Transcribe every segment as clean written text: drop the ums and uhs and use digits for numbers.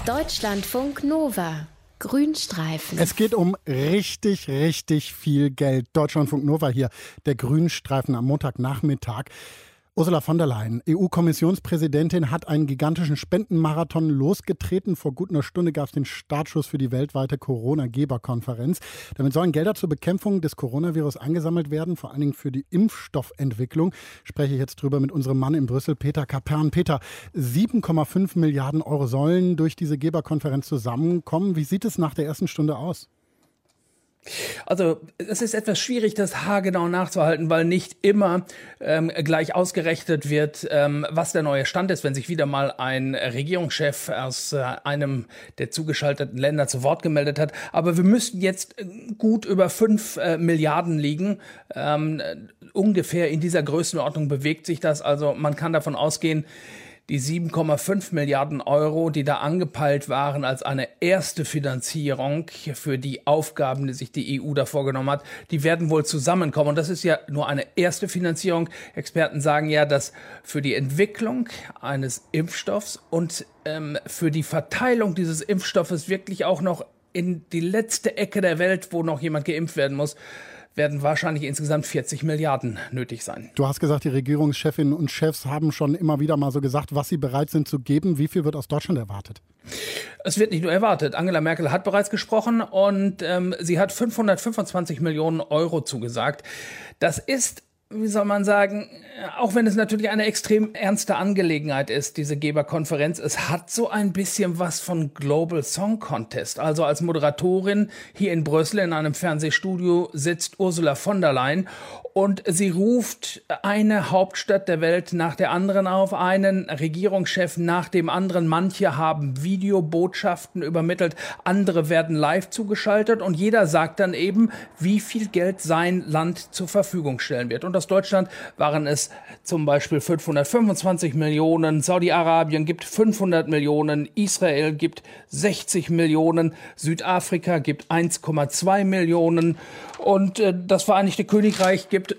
Deutschlandfunk Nova. Grünstreifen. Es geht um richtig, richtig viel Geld. Deutschlandfunk Nova hier, der Grünstreifen am Montagnachmittag. Ursula von der Leyen, EU-Kommissionspräsidentin, hat einen gigantischen Spendenmarathon losgetreten. Vor gut einer Stunde gab es den Startschuss für die weltweite Corona-Geberkonferenz. Damit sollen Gelder zur Bekämpfung des Coronavirus eingesammelt werden, vor allen Dingen für die Impfstoffentwicklung. Spreche ich jetzt drüber mit unserem Mann in Brüssel, Peter Kapern. Peter, 7,5 Milliarden Euro sollen durch diese Geberkonferenz zusammenkommen. Wie sieht es nach der ersten Stunde aus? Also es ist etwas schwierig, das haargenau nachzuhalten, weil nicht immer gleich ausgerechnet wird, was der neue Stand ist, wenn sich wieder mal ein Regierungschef aus einem der zugeschalteten Länder zu Wort gemeldet hat. Aber wir müssten jetzt gut über 5 Milliarden liegen. Ungefähr in dieser Größenordnung bewegt sich das. Also man kann davon ausgehen, die 7,5 Milliarden Euro, die da angepeilt waren als eine erste Finanzierung für die Aufgaben, die sich die EU da vorgenommen hat, die werden wohl zusammenkommen. Und das ist ja nur eine erste Finanzierung. Experten sagen ja, dass für die Entwicklung eines Impfstoffs und für die Verteilung dieses Impfstoffes wirklich auch noch in die letzte Ecke der Welt, wo noch jemand geimpft werden muss, werden wahrscheinlich insgesamt 40 Milliarden nötig sein. Du hast gesagt, die Regierungschefinnen und Chefs haben schon immer wieder mal so gesagt, was sie bereit sind zu geben. Wie viel wird aus Deutschland erwartet? Es wird nicht nur erwartet. Angela Merkel hat bereits gesprochen und sie hat 525 Millionen Euro zugesagt. Das ist, wie soll man sagen, auch wenn es natürlich eine extrem ernste Angelegenheit ist, diese Geberkonferenz, es hat so ein bisschen was von Global Song Contest. Also als Moderatorin hier in Brüssel in einem Fernsehstudio sitzt Ursula von der Leyen und sie ruft eine Hauptstadt der Welt nach der anderen auf, einen Regierungschef nach dem anderen. Manche haben Videobotschaften übermittelt, andere werden live zugeschaltet und jeder sagt dann eben, wie viel Geld sein Land zur Verfügung stellen wird. Und aus Deutschland waren es zum Beispiel 525 Millionen, Saudi-Arabien gibt 500 Millionen, Israel gibt 60 Millionen, Südafrika gibt 1,2 Millionen und das Vereinigte Königreich gibt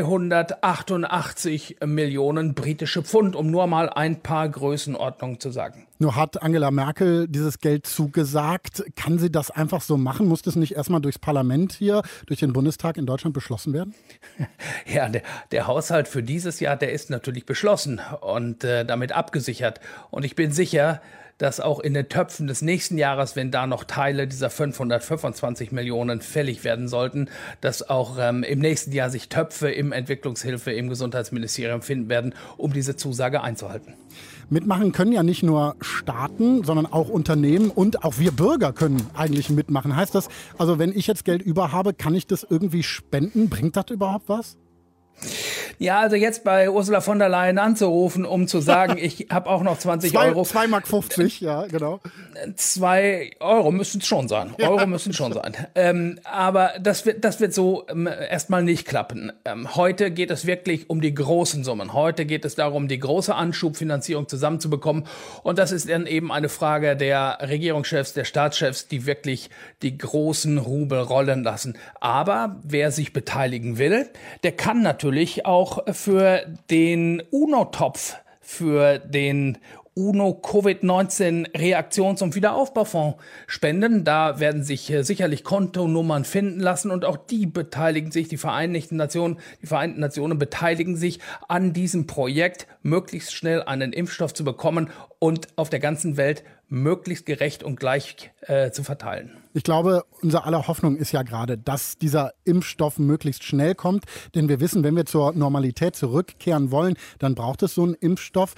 388 Millionen britische Pfund, um nur mal ein paar Größenordnungen zu sagen. Nur hat Angela Merkel dieses Geld zugesagt. Kann sie das einfach so machen? Muss das nicht erstmal durchs Parlament hier, durch den Bundestag in Deutschland beschlossen werden? Ja, der Haushalt für dieses Jahr, der ist natürlich beschlossen und damit abgesichert. Und ich bin sicher, dass auch in den Töpfen des nächsten Jahres, wenn da noch Teile dieser 525 Millionen fällig werden sollten, dass auch im nächsten Jahr sich Töpfe im Entwicklungshilfe, im Gesundheitsministerium finden werden, um diese Zusage einzuhalten. Mitmachen können ja nicht nur Staaten, sondern auch Unternehmen und auch wir Bürger können eigentlich mitmachen. Heißt das, also wenn ich jetzt Geld über habe, kann ich das irgendwie spenden? Bringt das überhaupt was? Ja, also jetzt bei Ursula von der Leyen anzurufen, um zu sagen, ich habe auch noch 20 Euro. 2,50 Mark, ja, genau. 2 Euro müssen es schon sein. Euro müssen schon sein. Aber das wird so erstmal nicht klappen. Heute geht es wirklich um die großen Summen. Heute geht es darum, die große Anschubfinanzierung zusammenzubekommen. Und das ist dann eben eine Frage der Regierungschefs, der Staatschefs, die wirklich die großen Rubel rollen lassen. Aber wer sich beteiligen will, der kann natürlich auch für den UNO-Topf, für den UNO-Covid-19-Reaktions- und Wiederaufbaufonds spenden. Da werden sich sicherlich Kontonummern finden lassen und auch die beteiligen sich, die Vereinten Nationen beteiligen sich an diesem Projekt, möglichst schnell einen Impfstoff zu bekommen und auf der ganzen Welt möglichst gerecht und gleich zu verteilen. Ich glaube, unser aller Hoffnung ist ja gerade, dass dieser Impfstoff möglichst schnell kommt. Denn wir wissen, wenn wir zur Normalität zurückkehren wollen, dann braucht es so einen Impfstoff.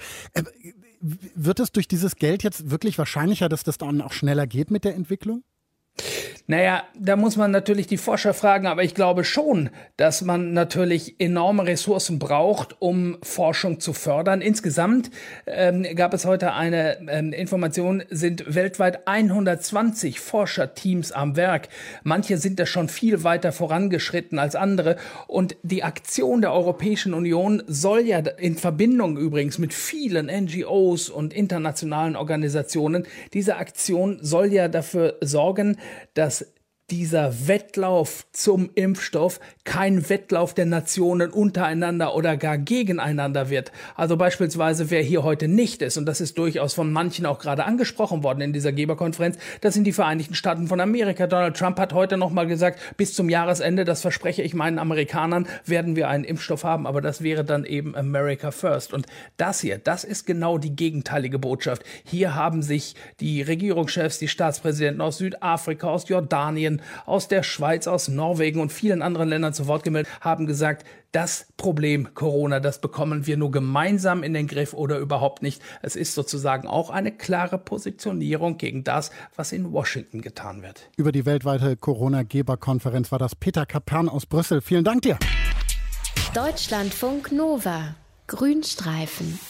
Wird es durch dieses Geld jetzt wirklich wahrscheinlicher, dass das dann auch schneller geht mit der Entwicklung? Naja, da muss man natürlich die Forscher fragen, aber ich glaube schon, dass man natürlich enorme Ressourcen braucht, um Forschung zu fördern. Insgesamt gab es heute eine Information, sind weltweit 120 Forscherteams am Werk. Manche sind da schon viel weiter vorangeschritten als andere. Und die Aktion der Europäischen Union soll ja in Verbindung übrigens mit vielen NGOs und internationalen Organisationen, diese Aktion soll ja dafür sorgen, dass dieser Wettlauf zum Impfstoff kein Wettlauf der Nationen untereinander oder gar gegeneinander wird. Also beispielsweise, wer hier heute nicht ist, und das ist durchaus von manchen auch gerade angesprochen worden in dieser Geberkonferenz, das sind die Vereinigten Staaten von Amerika. Donald Trump hat heute nochmal gesagt, bis zum Jahresende, das verspreche ich meinen Amerikanern, werden wir einen Impfstoff haben, aber das wäre dann eben America First. Und das hier, das ist genau die gegenteilige Botschaft. Hier haben sich die Regierungschefs, die Staatspräsidenten aus Südafrika, aus Jordanien, aus der Schweiz, aus Norwegen und vielen anderen Ländern zu Wort gemeldet, haben gesagt, das Problem Corona, das bekommen wir nur gemeinsam in den Griff oder überhaupt nicht. Es ist sozusagen auch eine klare Positionierung gegen das, was in Washington getan wird. Über die weltweite Corona-Geberkonferenz war das Peter Kapern aus Brüssel. Vielen Dank dir. Deutschlandfunk Nova. Grünstreifen.